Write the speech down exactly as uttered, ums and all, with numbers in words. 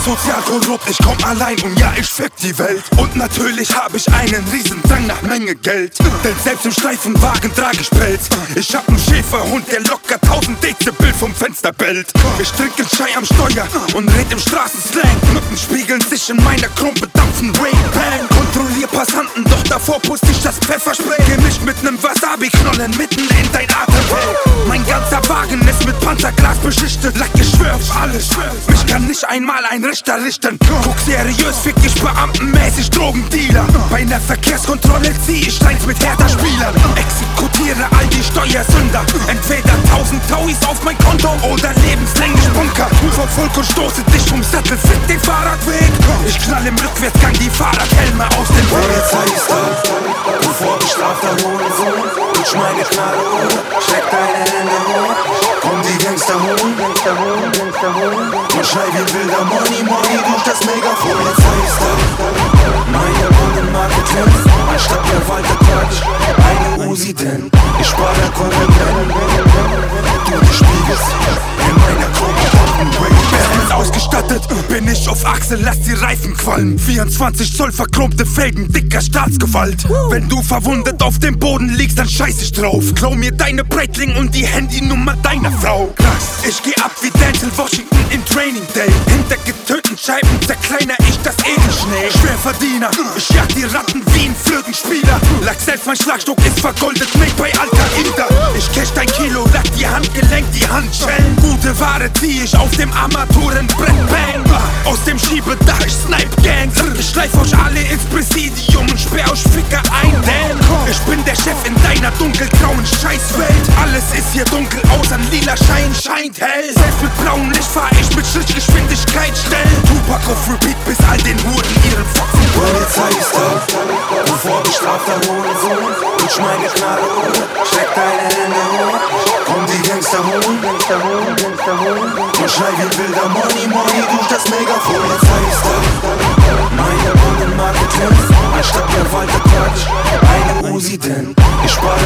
sozial korrupt, ich komm allein und ja, ich fick die Welt. Und natürlich hab ich einen riesen Drang nach Menge Geld, denn selbst im Streifenwagen trag ich Pelz. Ich hab nen Schäferhund, der locker tausend Dezibel vom Fenster bellt. Ich trinke Chai am Steuer und red im Straßenslang. Nutten spiegeln sich in meiner Krumpe, dampfen Ray-Ban. Kontrollier Passanten, doch davor pust ich das Pfefferspray. Gemischt mit nem Wasabi-Knollen mitten in dein Atemweg. Mein ganzer Wagen ist mit Panzerglas beschichtet. Lack, ich schwör auf alles, mich kann nicht einmal ein Richter richten. Guck seriös, fick ich beamtenmäßig Drogendealer. Bei ner Verkehrskontrolle zieh ich Steins mit härter Spielern. Exekutiere all die Steuersünder. Entweder tausend Tauis auf mein Konto oder lebenslänglich Bunker. Vor Volk und stoße dich vom Sattel, fick den Fahrradweg. Ich knall im Rückwärtsgang die Fahrradhelme aus dem Weg. Polizei ist da, du vorbestrafter Hurensohn. Lutsch meine Knarre hoch, steck deine Hände hoch. Komm die Gangster holen, Gangster holen, Gangster holen. Und schrei wie wilder Money, Money durch das Megafon. Polizei ist da, meine Kundenmarke Twins. Anstatt der Walter Quatsch, eine Uzi denn. Ich spar der Konkurrenten, du dich spiegelst in meiner Gruppe. Bestens ausgestattet bin ich auf Achse, lass die Reifen qualmen. vierundzwanzig Zoll verchromte Felgen, dicker Staatsgewalt. Wenn du verwundet auf dem Boden liegst, dann scheiß ich drauf. Klau mir deine Breitling und die Handynummer deiner Frau. Krass, ich geh ab wie Denzel Washington in Training Day. Hinter getöteten Scheiben zerkleiner ich das Edelschnee. Schwerverdiener, ich jag die Ratten wie ein Flötenspieler. Lack selbst mein Schlagstock ist vergoldet, made bei Al-Qaida. Ich cash dein Kilo, lack die Handgelenk, die Handschellen. Gute Ware zieh ich auf dem Armaturenbrett, bang. Aus dem Schiebedach, ich snipe Gangs. Ich schleif euch alle ins Präsidium und sperr euch Ficker ein, denn ich bin der Chef in deiner dunkelgrauen Scheißwelt. Alles ist hier dunkel, außer ein lila Schein scheint hell. Selbst mit blauem Licht fahr ich mit Schrittgeschwindigkeit schnell. Tupac auf Repeat, bis all den Huren ihren Fotzen. Polizei ist da, du vorbestrafter Hurensohn. Lutsch meine Knarre hoch, steck deine Hände hoch. Komm die Gangster holen, Gangster holen, Gangster holen. Und schrei wie wilder Money, Money durch das Megafon. Polizei ist da, meine Kundenmarke Twins. Anstatt der Walter Quatsch, eine Uzi denn. Ich spar